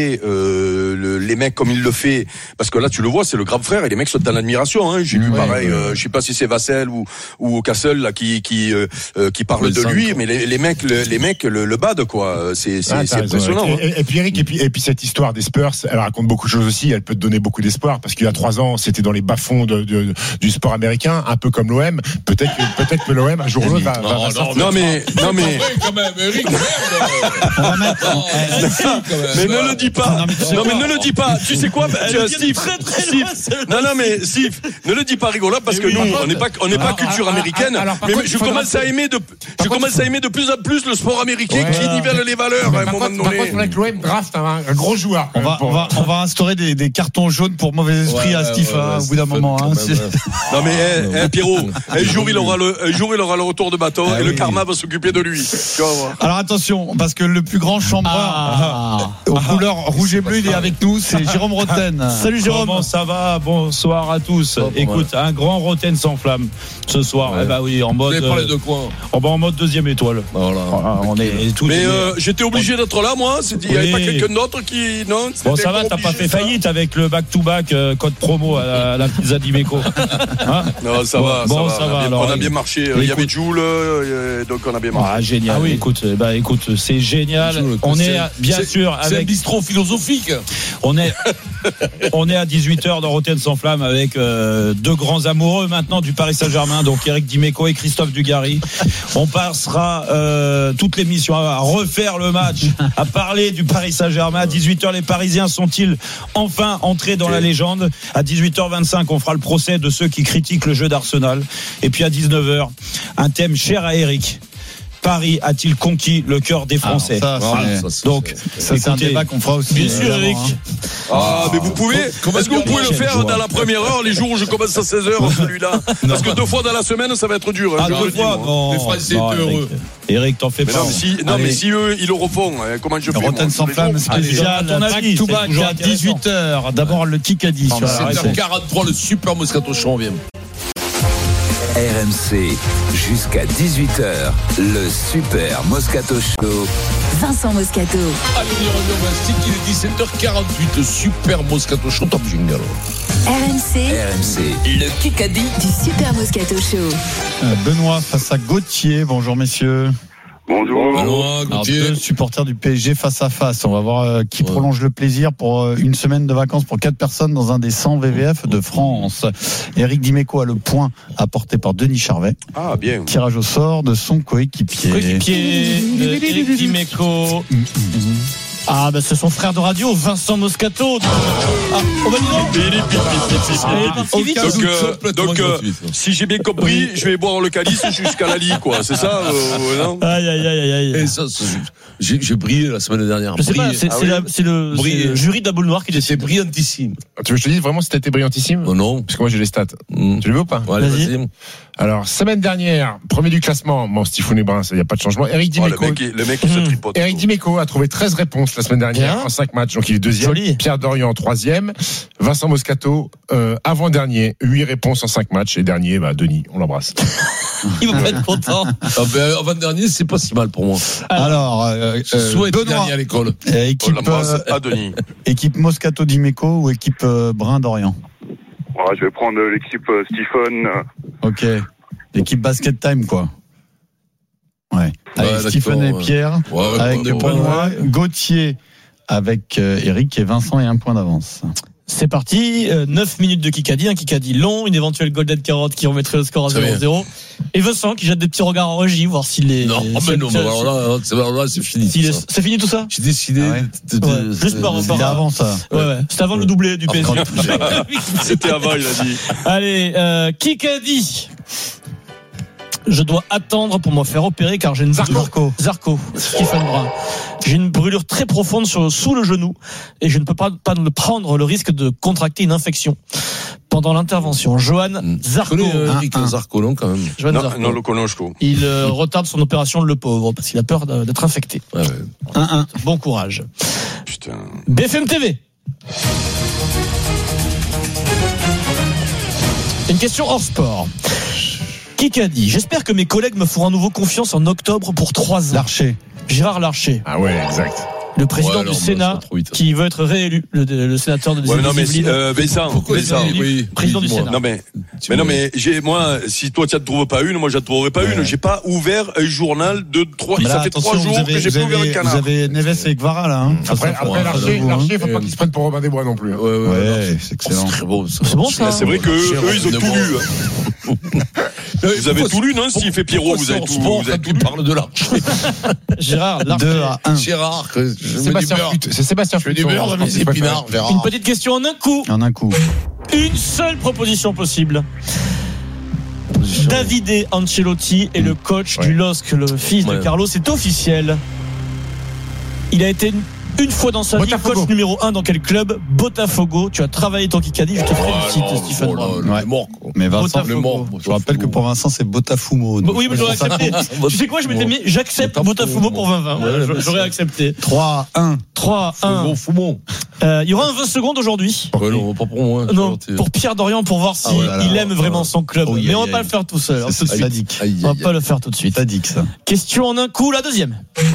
les mecs comme il le fait, parce que là tu le vois, c'est le grand frère et les mecs sont dans l'admiration. J'ai vu pareil. Je sais pas si c'est Vassell ou Castle là qui parle de lui, mais les mecs le badent quoi. C'est impressionnant. Et puis Eric, et puis cette histoire des Spurs, elle raconte beaucoup de choses aussi. Elle peut te donner beaucoup d'espoir parce qu'il y a 3 ans, c'était dans les bas-fonds du sport américain, un peu comme l'OM. Peut-être que l'OM un jour ou l'autre va sortir. Non mais quand même, Eric, merde. Mais ne le dis pas. Non mais ne le dis pas. Tu sais quoi, Steve. Non mais Steve, ne le dis pas rigolo parce que nous on n'est pas culture américaine. Mais je commence à aimer de plus en plus le sport américain qui nivelle les valeurs à un moment donné. Par contre, il faudrait que l'OM draft un gros joueur. On va instaurer des cartons jaunes pour mauvais esprit à Steve au bout d'un moment. Non mais Pierrot, un jour il aura le retour de bateau et le karma va s'occuper de lui. Alors attention, parce que le plus grand chambreur aux couleurs rouge et bleu, il est avec nous, c'est Jérôme Roten. Salut Jérôme. Comment ça va? Bonsoir à tous. Écoute, un grand Roten s'enflamme ce soir. Ouais. Oui, en mode. Vous avez parlé de quoi? En mode 2e étoile. Voilà. On est tous. Mais j'étais obligé d'être là, moi. Il n'y avait pas quelqu'un d'autre qui. Non. Bon, ça va, t'as pas fait faillite avec le back-to-back code promo à la pizza d'Imeco. Non, ça va. On a bien marché. Il y avait Joule, donc on a bien marché. Ah, génial. Ah oui. Écoute, c'est génial. On est bien sûr avec. C'est un bistrot philosophique. On est à 18h dans Roten sans flamme avec 2 grands amoureux maintenant du Paris Saint-Germain, donc Eric Dimeco et Christophe Dugarry. On passera toute l'émission à refaire le match, à parler du Paris Saint-Germain. À 18h, les Parisiens sont-ils enfin entrés dans la légende? À 18h25, on fera le procès de ceux qui critiquent le jeu d'Arsenal. Et puis à 19h, un thème cher à Eric. Paris a-t-il conquis le cœur des Français? C'est un débat qu'on fera aussi. Bien sûr, Eric. Mais vous pouvez. Est-ce que vous pouvez le faire dans la première heure, les jours où je commence à 16h, celui-là? Parce que 2 fois dans la semaine, ça va être dur. 2 fois? Non. Les Français étaient heureux. Eric, t'en fais pas. Mais si eux, ils le refont, comment je fais? Roten sans flamme, spécial, back-to-back à 18h. D'abord le Kikadi sur la 7h43, le Super Moscato Show, on vient. RMC, jusqu'à 18h, le Super Moscato Show. Vincent Moscato. Allez, on y revient au Mastic, il est 17h48, Super Moscato Show, top jingle. RMC, le Kikadi du Super Moscato Show. Benoît face à Gauthier. Bonjour messieurs. Bonjour. Alors, Deux supporters du PSG face à face. On va voir qui prolonge le plaisir pour une semaine de vacances pour 4 personnes dans un des 100 VVF de France. Eric Dimeco a le point apporté par Denis Charvet. Ah, bien. Tirage au sort de son coéquipier. Eric Dimeco. Ah, bah c'est son frère de radio, Vincent Moscato. Ah, on va Donc, si j'ai bien compris, je vais boire le calice jusqu'à la lie, quoi. C'est ça, non? Aïe. Et ça, j'ai brillé la semaine dernière. Je sais pas, c'est le jury de la boule noire qui décide. C'est brillantissime. Tu veux que je te dise vraiment si t'étais brillantissime? Non. Parce que moi j'ai les stats. Tu les veux ou pas? Ouais, vas-y. Alors, semaine dernière, premier du classement, bon, Stéphane Brun, il n'y a pas de changement. Eric Dimeco. Le mec qui se tripote. Eric Dimeco a trouvé 13 réponses la semaine dernière en 5 matchs, donc il est deuxième. Joli. Pierre Dorian, troisième. Vincent Moscato, avant-dernier, 8 réponses en 5 matchs. Et dernier, Denis, on l'embrasse. Il va pas être content. Avant-dernier, c'est pas si mal pour moi. Alors, soit Benoît, dernier à l'école. Équipe Moscato Dimeco ou équipe Brun Dorian? Je vais prendre l'équipe Stephen. Ok. L'équipe Basket Time, quoi. Ouais. Avec Stephen et Pierre. Avec Benoît, Gauthier avec Eric et Vincent et un point d'avance. C'est parti, 9 minutes de Kikadi, un Kikadi long, une éventuelle Golden Carotte qui remettrait le score à 0-0. Et Vincent qui jette des petits regards en régie, voir s'il est... Non, alors là, c'est fini. C'est fini tout ça? J'ai décidé juste par avant ça. Ouais. C'était avant le doublé du PSG. C'était avant, il a dit. Allez, Kikadi. Je dois attendre pour me faire opérer car j'ai une Zarco, Stephen Brun. J'ai une brûlure très profonde sous le genou et je ne peux pas prendre le risque de contracter une infection pendant l'intervention. Johan Zarco. Zarco, non, quand même. Non, le connais-je. Il retarde son opération, le pauvre, parce qu'il a peur d'être infecté. 1-1. Bon courage. Putain. BFM TV. Une question hors sport. Kikadi, j'espère que mes collègues me feront à nouveau confiance en octobre pour 3 ans. Larcher. Gérard Larcher. Ah ouais, exact. Le président du Sénat qui veut être réélu, le sénateur de Vincent, président du Sénat. Mais moi, si toi tu ne trouves pas une, moi je ne trouverai pas une. J'ai pas ouvert un journal de 3. Ça fait 3 jours que j'ai pas ouvert le canard. Vous avez Neves et Gvara là. Après Larcher, il faut pas qu'il se prenne pour Robin des Bois non plus. Ouais, c'est excellent. C'est bon ça. C'est vrai que eux ils ont tout lu. Vous avez tout lu, non? S'il fait Pierrot, vous avez tout. Vous avez tout parle de Larcher. Gérard Larcher. 2-1. Gérard. C'est Sébastien Je fais du beurre dans mes épinards. Une petite question en un coup. Une seule proposition possible. Davide Ancelotti est le coach du LOSC, le fils de Carlos. C'est officiel. Il a été une fois dans sa vie coach numéro 1 dans quel club? Botafogo. Tu as travaillé ton Kikadi, je te félicite, Stephen Brun. Mort. Mais Vincent, je rappelle que pour Vincent c'est Botafumo. Oui, mais j'aurais accepté. Tu sais quoi, je m'étais mis, j'accepte Botafumo pour 2020. J'aurais accepté. 3-1. Il y aura un 20 secondes aujourd'hui. Non, pas pour moi. Non, pour Pierre Dorian, pour voir s'il aime vraiment son club. Mais on va pas le faire tout seul. C'est sadique. On va pas le faire tout de suite. Sadique ça. Question en un coup, la deuxième.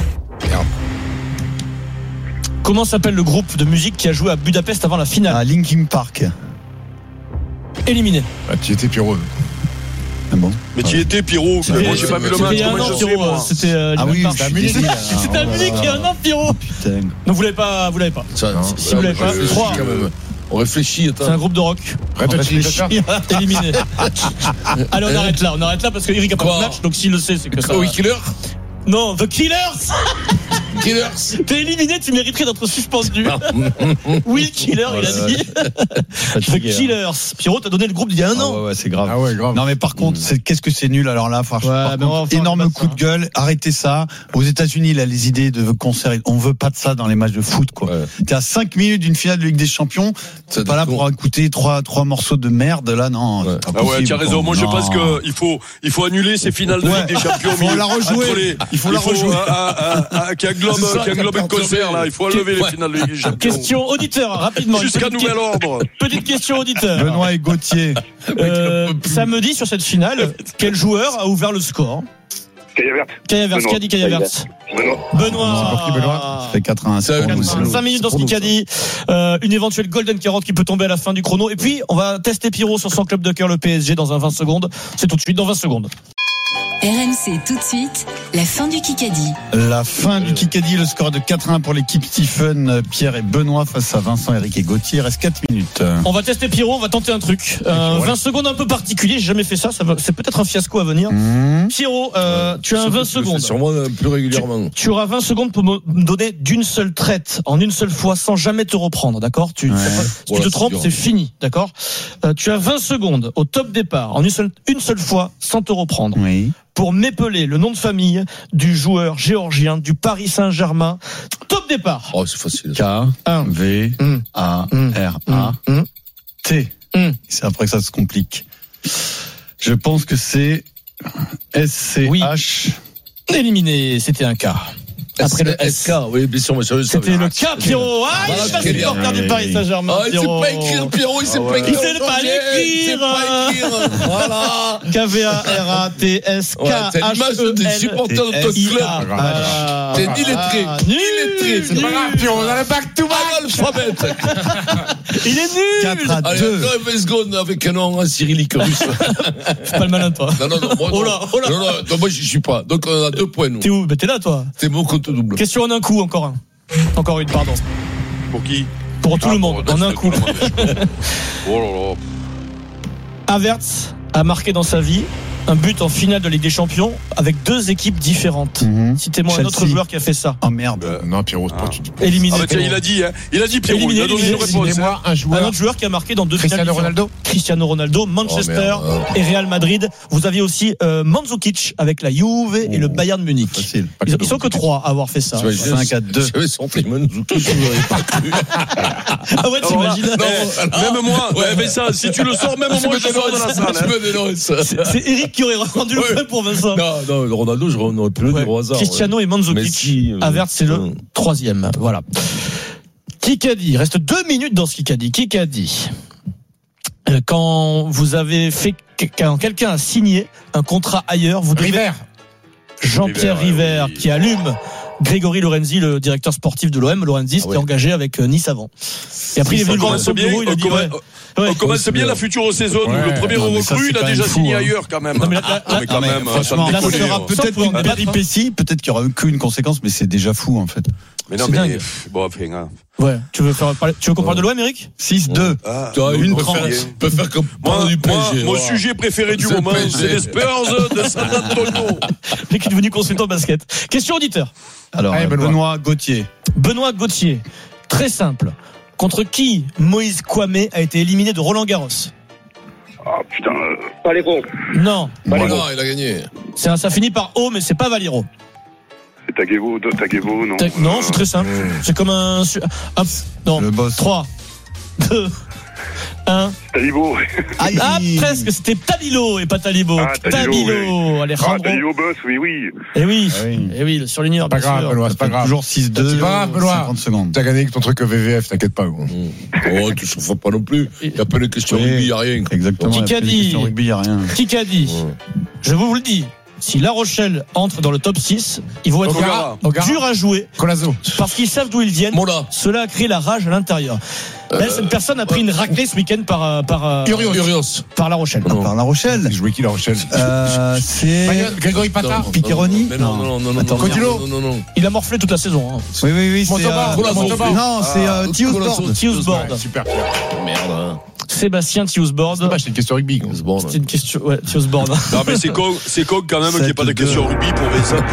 Comment s'appelle le groupe de musique qui a joué à Budapest avant la finale? Linkin Park. Éliminé. Tu étais Pierrot. Ah bon? Mais tu étais Pierrot. Moi j'ai pas vu le match. C'était ah oui, c'était à Munich. C'était à Munich il y a un an, Pierrot. Putain. Donc vous l'avez pas. Si vous l'avez pas. 3. On réfléchit. C'est un groupe de rock. Éliminé. Allez, on arrête là parce que Eric a pas de match. Donc s'il le sait, c'est que ça. Oui, Killer. Non, The Killers. T'es éliminé, tu mériterais d'être suspendu. Will Killer, il a dit. The Killers. Pierrot t'a donné le groupe d'il y a un an. Ouais, c'est grave. Ah ouais, grave. Non, mais par contre, qu'est-ce que c'est nul alors là, franchement. Énorme coup de gueule. Arrêtez ça. Aux États-Unis, il a les idées de concert. On veut pas de ça dans les matchs de foot, quoi. T'es à 5 minutes d'une finale de Ligue des Champions. C'est pas là pour écouter trois morceaux de merde, là, non. Ah ouais, tu as raison. Moi, je pense qu'il faut annuler ces finales de Ligue des Champions. Il faut la rejouer. Il faut la rejouer. Qui englobe un concert, là. Il faut enlever les finales de Ligue des Champions. Question auditeur, rapidement. Jusqu'à nouvel ordre. Petite question auditeur. Benoît et Gauthier. Samedi, sur cette finale, quel joueur a ouvert le score? Kayavert. Qui a dit Kayavert? Benoît. C'est pour qui, Benoît? Ça fait 4-1. 5 minutes dans ce Kikadi. Une éventuelle golden carotte qui peut tomber à la fin du chrono. Et puis, on va tester Pierrot sur son club de cœur, le PSG, dans un 20 secondes. C'est tout de suite dans 20 secondes. RMC tout de suite, la fin du Kikadi. La fin du Kikadi, le score de 4-1 pour l'équipe Stephen, Pierre et Benoît face à Vincent, Eric et Gauthier. Il reste 4 minutes. On va tester Pierrot, on va tenter un truc. 20 secondes un peu particulier, j'ai jamais fait ça, c'est peut-être un fiasco à venir. Pierrot, tu as un 20 secondes. Sûrement plus régulièrement. Tu auras 20 secondes pour me donner d'une seule traite, en une seule fois, sans jamais te reprendre, d'accord? Si tu te trompes, c'est fini, d'accord? Tu as 20 secondes au top départ, en une seule fois, sans te reprendre. Oui. Pour m'épeler le nom de famille du joueur géorgien du Paris Saint-Germain. Top départ. Oh, c'est facile. K-V-A-R-A-T. C'est après que ça se complique. Je pense que c'est S-C-H. Éliminé, c'était un K. Après le SK, oui, bien sûr, monsieur. C'était le K, Pierrot. Ah, il est pas supporter du Paris Saint-Germain. Ah, il sait pas écrire, Pierrot, il sait pas écrire. Il sait pas l'écrire. Voilà. K-V-A-R-A-T-S-K. C'est l'image des supporters de ton club. T'es ni lettré. C'est pas grave, Pierrot, on a le back-to-back. Alphabet. Il est nul. 4-2. Allez, 20 secondes avec un nom en cyrillique russe. Fais pas le malin, toi. Non, moi, non, moi, j'y suis pas. Donc, on a 2 points, nous. T'es où? T'es là, toi. C'est mon compte double. Question en un coup, encore une, pardon. Pour qui? Pour tout le monde, en un coup. Oh là là. Havertz a marqué dans sa vie un but en finale de Ligue des Champions avec 2 équipes différentes. Citez-moi un autre joueur qui a fait ça. Oh merde. Non, Pierrot, éliminé. Ah bah tiens, il a dit Pierrot, il a donné une réponse. Un autre joueur qui a marqué dans 2 finales. Cristiano Ronaldo, Manchester et Real Madrid. Vous aviez aussi Mandzukic avec la Juve et le Bayern Munich. Facile. Ils sont que 3 à avoir fait ça. 5-2. J'avais senti Mandzukic, je n'aurais pas cru. Ah ouais, t'imagines? Même moi, mais ça, si tu le sors, même moi, je sors de la salle. C'est Eric qui aurait rendu le point pour Vincent. Non, Ronaldo, je n'aurais pu le dire au hasard. Cristiano et Mandzukic. Havertz, c'est le 3e. Voilà. Kikadi, il reste 2 minutes dans ce Kikadi. Kikadi. Quand quelqu'un a signé un contrat ailleurs, vous devez. Jean-Pierre River qui allume Grégory Lorenzi, le directeur sportif de l'OM. Lorenzi s'était engagé avec Nice avant. Et après, il est venu voir son bureau, il a dit on commence bien la future saison. Le premier recrue, il a déjà signé ailleurs quand même. Mais quand même, franchement, ça sera peut-être une péripétie, peut-être qu'il n'y aura qu'une conséquence, mais c'est déjà fou en fait. Mais non, mais bon, enfin. Ouais, tu veux qu'on parle de l'OM, Eric? 6-2. Une tranche. Peut faire comme du PSG. Mon sujet préféré du moment, c'est les Spurs de San Antonio. Mec qui est devenu consultant basket. Question auditeur. Alors, Benoît Gauthier. Benoît Gauthier. Très simple. Contre qui Moïse Kwame a été éliminé de Roland Garros? Ah putain. Valero. Non. Valero, il a gagné. Ça finit par O, mais c'est pas Valero. C'est Taguevo, non. Non, c'est très simple. C'est comme un non. Le boss. 3, 2, 1. Talibo. Presque, c'était Tabilo et pas Talibo. Tabilo. Alejandro. Talibo boss, oui. Et oui, le surligneur. Pas grave, Benoît, c'est pas grave. Toujours 6-2. C'est pas grave, Benoît. 50 secondes. T'as gagné avec ton truc VVF, t'inquiète pas. Oh, tu souffres pas non plus. Il n'y a pas de questions rugby, il n'y a rien. Exactement. Qui a dit? Je vous le dis. Si La Rochelle entre dans le top 6, ils vont être durs à jouer. Colazo. Parce qu'ils savent d'où ils viennent. Cela a créé la rage à l'intérieur. Là, cette personne a pris une raclée ce week-end par Urios. Par La Rochelle. Par La Rochelle. Il jouait qui La Rochelle? C'est Grégory Pata. Piccheroni. Non. Codilo. Il a morflé toute la saison. Oui. Non, c'est Thiusbord. Super. Merde. Sébastien Thiusbord. C'est une question rugby. C'est une question. Ouais, Thiusbord. Non, mais c'est con quand même qu'il n'y ait pas de question rugby pour Vincent.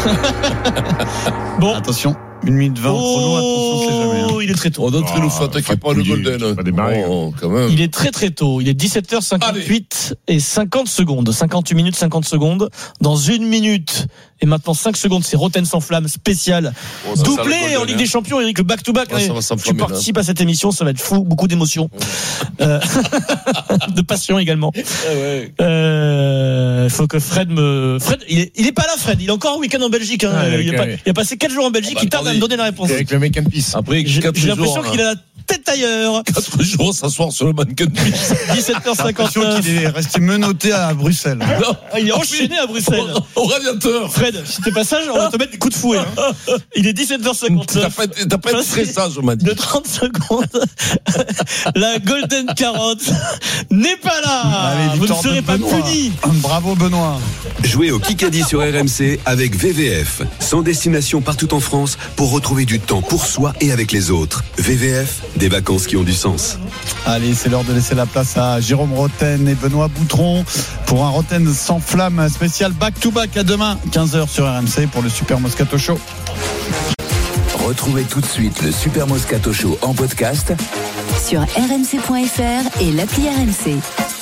Bon. Attention. 1 minute 20 chrono, attention, c'est jamais. Il est très tôt. On doit nous faire attaquer par le Golden. Quand même. Il est très tôt. Il est 17h58 et 50 secondes. 58 minutes, 50 secondes. Dans 1 minute et maintenant 5 secondes, c'est Rotten sans flamme spécial. Doublé en Ligue des Champions, Eric, le back-to-back. Tu participes à cette émission, ça va être fou. Beaucoup d'émotions. De passion également. Il faut que Fred, il est pas là, Fred. Il est encore en week-end en Belgique. Il a passé 4 jours en Belgique. Il tarde à me donner la réponse. Avec le make and peace. Après, j'ai l'impression qu'il a tête ailleurs. 4 jours s'asseoir sur le mannequin de piste. 17h59. Il est resté menotté à Bruxelles. Non, il est enchaîné à Bruxelles. Au radiateur. Fred, si t'es pas sage, on va te mettre des coups de fouet. Hein. Il est 17h59. T'as pas été très sage, on m'a dit. De 30 secondes. La Golden Carotte n'est pas là. Allez, vous ne serez pas punis. Bravo Benoît. Jouez au Kikadi sur RMC avec VVF. 100 destinations partout en France pour retrouver du temps pour soi et avec les autres. VVF, des vacances qui ont du sens. Allez, c'est l'heure de laisser la place à Jérôme Roten et Benoît Boutron pour un Roten sans flamme spécial back-to-back à demain, 15h sur RMC pour le Super Moscato Show. Retrouvez tout de suite le Super Moscato Show en podcast sur rmc.fr et l'appli RMC.